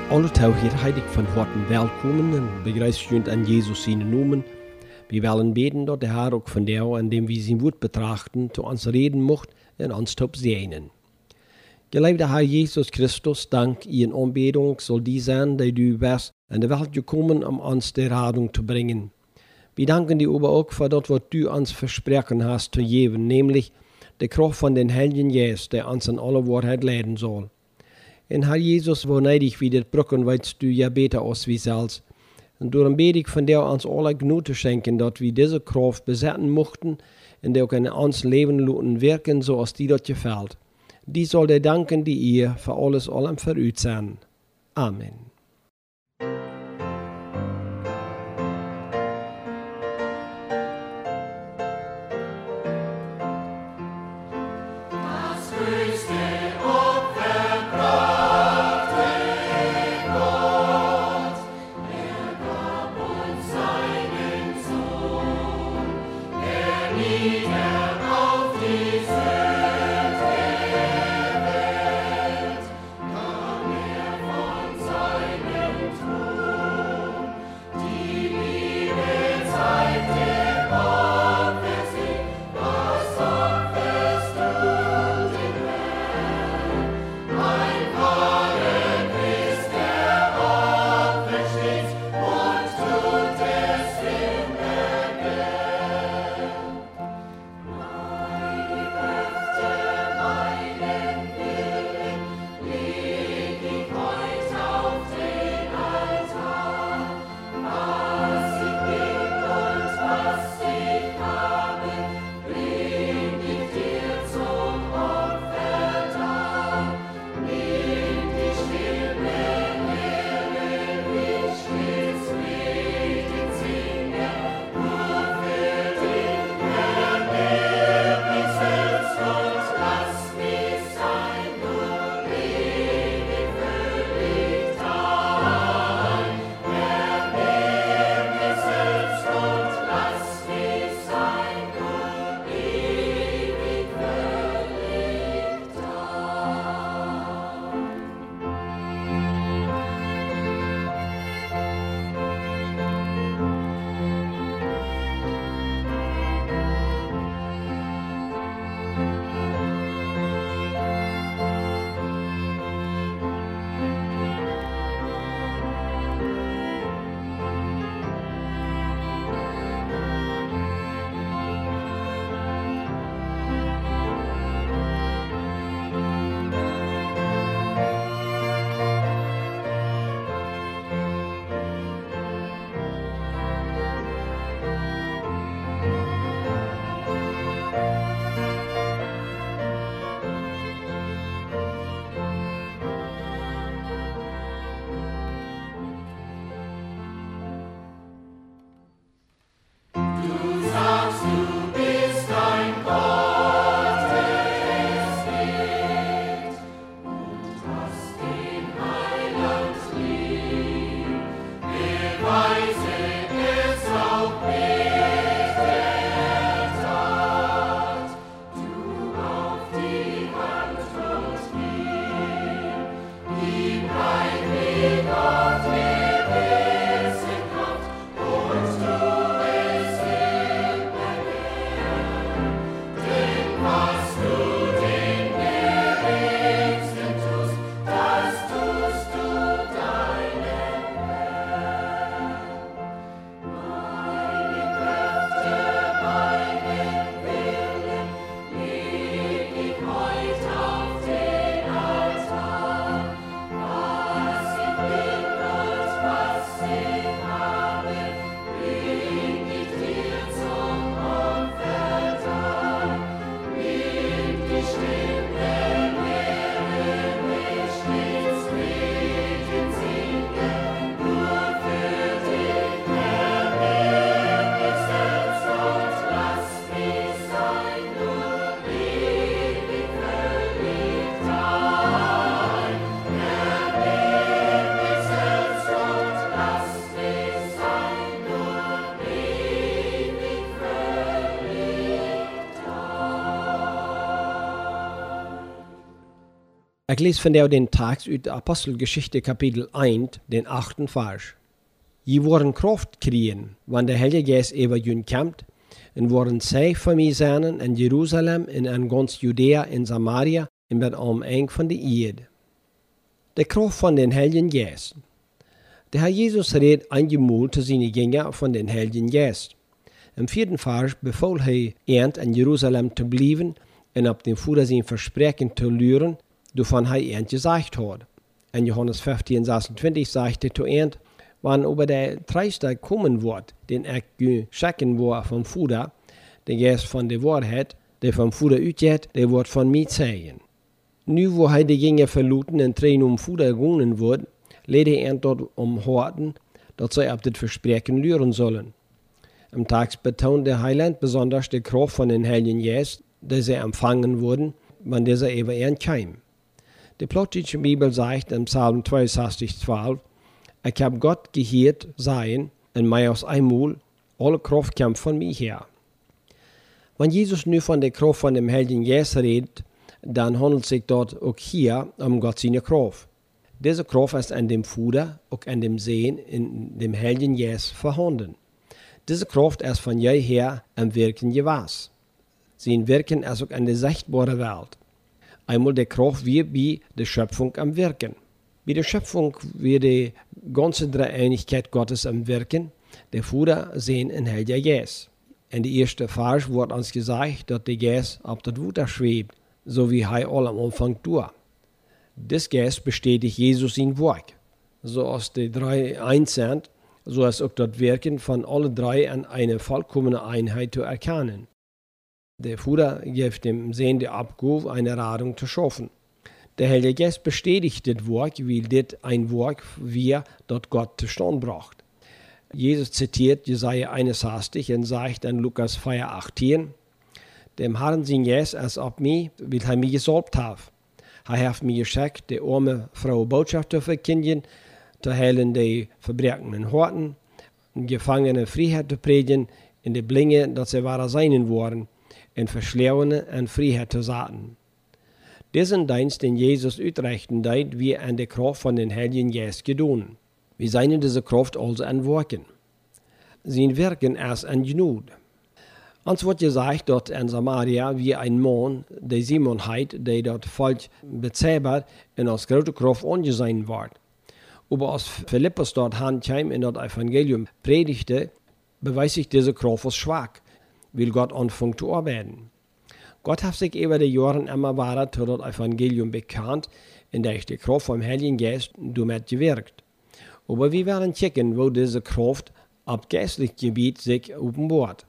Alle hier heilig von Horten welkom en begrüßt an Jesus seinen Namen. Wir wollen beten, dass der Herr auch von der, an dem wir sein Wort betrachten, zu uns reden mocht und uns top segnen. Geliebter Herr Jesus Christus, dank Ihrer Anbetung soll die sein, die du bist in die Welt gekommen, um uns die Rettung zu bringen. Wir danken dir aber auch für das, was du uns versprochen hast zu geben, nämlich die Kraft von den Heiligen Geist, der uns in alle Wahrheit leiten soll. En Herr Jesus, wo neidig wie dit Brücken weißt du ja beter aus wie selbst. Und darum bete ich von dir uns alle Gnade schenken, dass wir diese Kraft besetzen mochten und die auch in uns Leben lassen wirken, so als die dort gefällt. Die soll dir danken, die ihr für alles allem verüht sein. Amen. Sein Ik lees van jou den tekst uit de Apostelgeschichte kapitel 1, den 8. vers. Je worden kracht kriegen, wanneer de Heilige Geest over jullie komt, en worden zij voor mij zijn in Jeruzalem en in ganz Judea en Samaria en met omeind van de aarde. De kracht van den Heiligen Geest. De Herr Jesus redt eenmaal te zijn Jünger van den Heiligen Geest. Im 4. vers beval hij eind in Jeruzalem te blijven en op den Vader zijn versprechen te luren, waarvan hij eind gezegd had. In Johannes 15, 26 zegt hij te eind, wanneer over de Trijstag komen wordt, den ik geschikken wordt van Vader, de Geest van de waarheid, die van Vader uitgaat, die wordt van mij zeggen. Nu wo hij de Jünger verlaten en trainen om Vader gegaan wordt, leed hij eind tot om harten, dat zij op dit versprechen luren zullen. Im Text betont der Heiland besonders die Kraft von den Heiligen Geist, die sie empfangen wurden, wann dieser über ihren kam. Die Plottische Bibel sagt im Psalm 62, 12, ich hab Gott gehört sein, und mir aus einmal, alle Kraft kommt von mir her. Wenn Jesus nu von der Kraft von dem Heiligen Geist redet, dann handelt es sich dort auch hier um Gott seine Kraft. Diese Kraft ist in dem Vater, auch in dem Sehen, in dem Heiligen Geist vorhanden. Diese Kraft ist von jeher am Wirken gewesen. Sein Wirken ist auch in der sichtbaren Welt. Einmal die Kraft wie bei der Schöpfung am Wirken. Bei der Schöpfung wie die ganze Dreieinigkeit Gottes am Wirken, der Vater, Sohn und Heiliger Geist. In der ersten Vers wird uns gesagt, dass der Geist auf das Wasser schwebt, so wie er all am Anfang tut. Das Geist bestätigt Jesus sein Werk. So als die drei eins sind, so ist auch das Wirken von allen drei an eine vollkommene Einheit zu erkennen. Der Vater gibt dem Sohn die Abgabe, eine Radung zu schaffen. Der Heilige Geist bestätigt das Werk, weil das ein Werk wir, das Gott zustande bracht. Jesus zitiert Jesaja 61 und sagt in Lukas 4,18, dem Herrn sein Geist ist auf mich, weil er mich gesalbt hat. Er hat mich geschickt, die arme Frau Botschaft zu verkündigen, zu heilen die verbrechenden Horten, Gefangene Freiheit zu predigen, in die Blinge, dass sie wahrer seinen worden, und Verschlauene in Freiheit zu saten. Diesen Dienst, den Jesus utrechten deed, wir an der Kraft von den Heiligen Geist gedoen. Wir seien diese Kraft also an Wirken. Sein Wirken ist an Gnade. Uns wird gesagt, dass in Samaria wie ein Mann, der Simon heit, der dort Volk bezaubert und aus großer Kraft angesehen wird. Aber als Philippus dort henkam und das Evangelium predigte, beweist sich diese Kraft als schwach, weil Gott anfängt zu arbeiten. Gott hat sich über die Jahre immer weiter zu das Evangelium bekannt, in der die Kraft vom Heiligen Geist damit gewirkt. Aber wir werden checken, wo diese Kraft auf geistlichem Gebiet sich offenbart.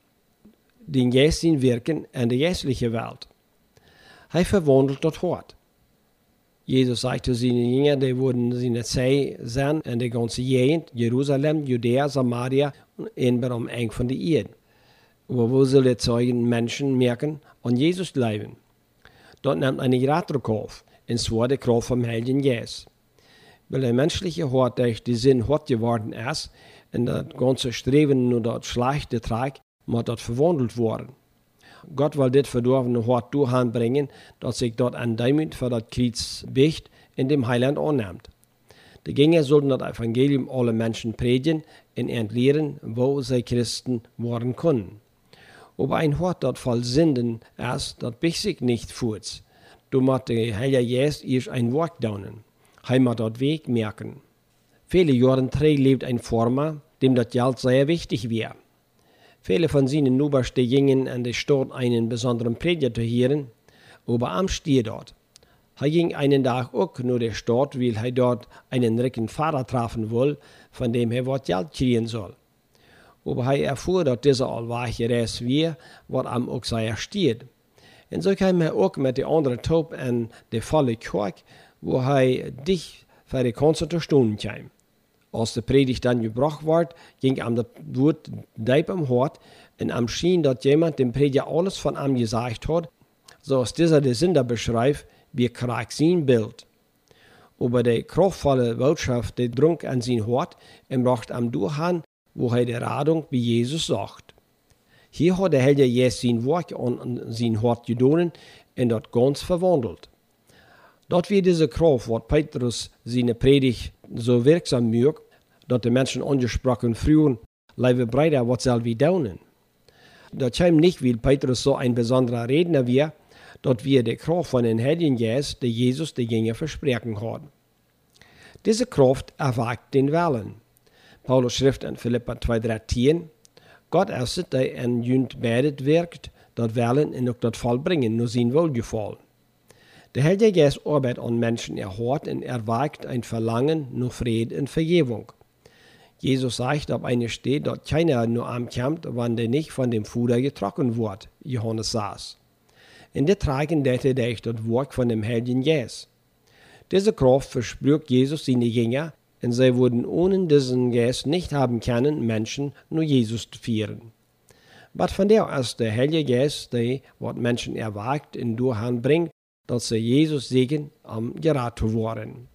Den Geist sein Wirken in der geistlichen Welt. Er verwandelt das Hort. Jesus sagte zu seinen Jüngern, die wurden seine Zeit sein in der ganzen Gegend, Jerusalem, Judäa, Samaria und überall eng von der Erde. Aber wo soll die Zeugen Menschen merken und Jesus bleiben? Dort nimmt eine größere Kraft, und zwar die Kraft vom Heiligen Geist. Weil der menschliche Hort durch die Sinn hart geworden ist, und das ganze Streben nur das schlechte Trag, muss das verwandelt worden. Gott will das verdorvene Hort durchbringen, dass sich dort ein Demut für das Kreuz biegt, in dem Heiland annimmt. Die Gänger sollten das Evangelium alle Menschen predigen und entlehren, wo sie Christen werden können. Aber ein Hort, das voll Sünden ist, das biegt sich nicht fort. Du musst der Heilige Geist erst ein Werk tun. Er muss das Weg merken. Viele Jahre zurück lebt ein Former, dem das Geld sehr wichtig wäre. Viele von seinen Obersten gingen an der Stadt einen besonderen Prediger zu hören, aber am steht dort. Er ging einen Tag auch nur der Stadt, weil er dort einen reichen Pfarrer treffen will, von dem er was Geld kriegen soll. Aber er erfuhr, dass dieser allweiche Reis war, was am auch sehr steht. Und so kam er auch mit der anderen Taub an der volle Kirche, wo er dicht für die Konzerte Stunden kam. Als de Predigt dann gebracht wordt, ging am das Wort diep am Hort und am schien, dass jemand dem Prediger alles von ihm gesagt hat, so als dieser der Sünder beschreibt, wie kriegt sein Bild. Aber die kraftvolle Botschaft, die drang an sein Hort und brachte am durchhan, wo er die Radung bei Jesus sagt. Hier hat der Heilige Geist sein Werk an sein Hort getan und das ganz verwandelt. Dort wie diese Kraft, wat Petrus seine Predigt so wirksam macht, dat de mensen angesprochen frühen, lieve Brüder, wat soll wir tun? Das kam nicht, weil Petrus so ein besonderer Redner war, dort wir die Kraft von den Heiligen Geist, die Jesus die Jünger versprochen hat. Diese Kraft erweckt den Willen. Paulus schrift in Philippa 2,13, Gott ist es, der in jünt bedet wirkt, dat Willen en ook dat volbringen, nur sein Wohlgefallen. Der Heilige Geist arbeitet an Menschen erhört und erweckt ein Verlangen nach Frieden und Vergebung. Jesus sagt auf einer Stelle, dass keiner nur ankommt, wenn der nicht von dem Fuder getrocknet wird, Johannes 6. In der Tragen dete durch das Werk von dem Heiligen Geist. Diese Kraft versprüht Jesus seine Jünger, und sie würden ohne diesen Geist nicht haben können, Menschen nur Jesus zu führen. Aber von der ist der Heilige Geist, der was Menschen erweckt und durchhin bringt, dass sie Jesus sehen, geraten worden.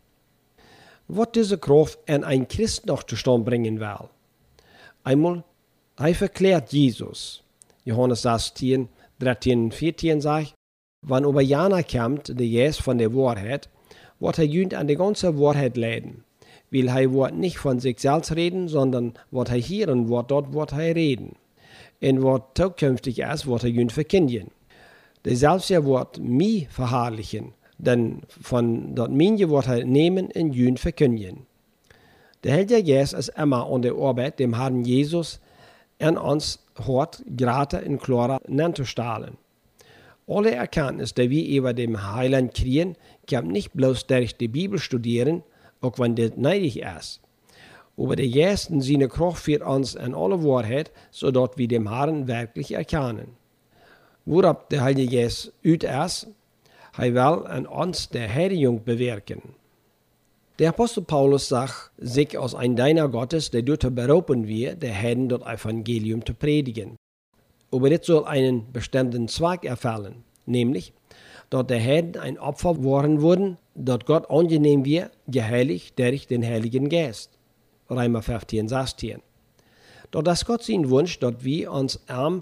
Was diese Kraft an ein Christ noch zustande bringen will. Einmal, er verklärt Jesus. Johannes 16, 13 und 14 sagt, wenn über Jana kommt, der Jesus von der Wahrheit, wird er jünd an die ganze Wahrheit leiden. Weil er wird nicht von sich selbst reden, sondern was er hören wird, dort wird er reden. Und was zukünftig ist, wird er jünd verkündigen. Der selbst wird mich verherrlichen, denn von dort Minje wird er nehmen und jünd verkündigen. Der Heilige Geist ist immer an der Arbeit, dem Herrn Jesus an uns hart, gerade und klarer nachzustellen. Alle Erkenntnis, die wir über dem Heiland kriegen, kann nicht bloß durch die Bibel studieren, auch wenn das nötig ist. Aber der Geist in seine Kraft für uns in alle Wahrheit, sodass wir dem Herrn wirklich erkennen. Worauf der Heilige Geist ut ist, er will an uns der Heiligung bewirken. Der Apostel Paulus sagt, sich als ein Diener Gottes, der dort berufen wird, der Heiden das Evangelium zu predigen. Aber das soll einen bestimmten Zweck erfüllen, nämlich, dass der Heiden ein Opfer geworden wurden, dass Gott angenehm wird, geheiligt durch den Heiligen Geist. Römer 15, 16. Doch das Gott sein Wunsch, dass wir uns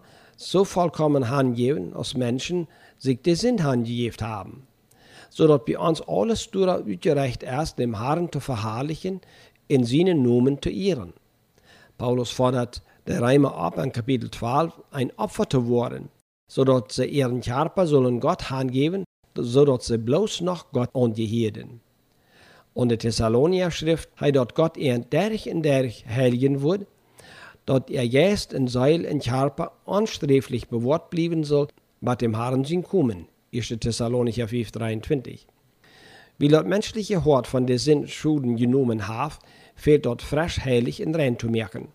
so vollkommen hingeben, als Menschen sich den Sinn hingegeben haben, sodass wir uns alles durchgereicht ist, dem Herrn zu verherrlichen, in seinen Namen zu ehren. Paulus fordert der Römer ab, in Kapitel 12, ein Opfer zu werden, sodass sie ihren Körper sollen Gott hingeben, sodass sie bloß noch Gott angehören. Und die Thessalonicher Schrift hat dort Gott ihren durch und durch heiligen wird, dass ihr Geist und Seil und Körper unsträflich bewahrt bleiben soll, bei dem Herrn sein Kommen. 1. Thessalonicher 5,23. Wie dort menschliche Hort von der Sinnschuden genommen hat, fehlt dort frisch heilig und rein zu merken.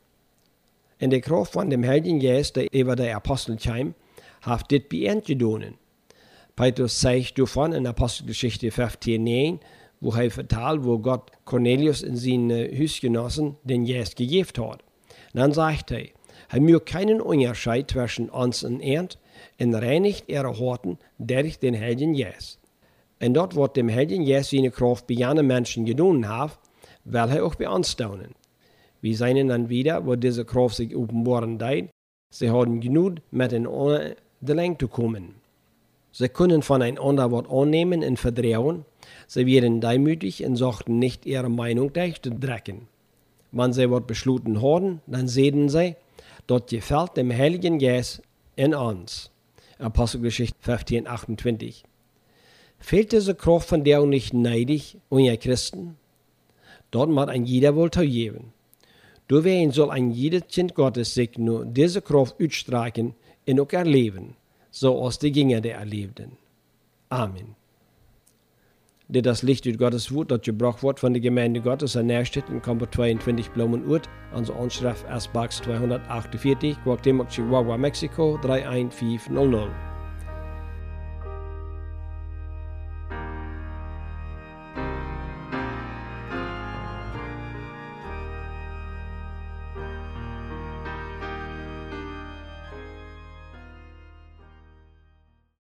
In der Kraft von dem Heiligen Geist, der über der Apostel kam, hat dit bei ihnen gedonen. Petrus zeigt davon in Apostelgeschichte 15,9, wo er vertelt, wo Gott Cornelius in seine Hausgenossen den Geist gegeben hat. Dann sagt er möge keinen Unterschied zwischen uns und Erd und reinigt ihre Horten durch den Heiligen Geist. Und dort wird dem Heiligen Geist seine Kraft bei anderen Menschen gedonen hat, will er auch bei uns tun. Wir sehen dann wieder, wo diese Kraft sich offenbaren wird, sie haben genug miteinander zu kommen. Sie können voneinander was annehmen und vertrauen, sie werden demütig und suchten nicht ihre Meinung durchzudrücken. Wenn sie was beschlossen haben, dann sehen sie, dort gefällt dem Heiligen Geist in uns. Apostelgeschichte 15, 28. Fehlt diese Kraft von der nicht neidig, unter Christen? Dort muss ein jeder wohl geben. Deswegen soll ein jedes Kind Gottes sich nur diese Kraft ausstrecken und auch erleben, so als die Jünger der erlebten. Amen. Das Licht durch Gottes Wort, das gebracht wird von der Gemeinde Gottes an Nerstedt in Kampo 22 Blumenurt, unsere Anschrift S-Box 248, Guatemala, Chihuahua, Mexiko 31500.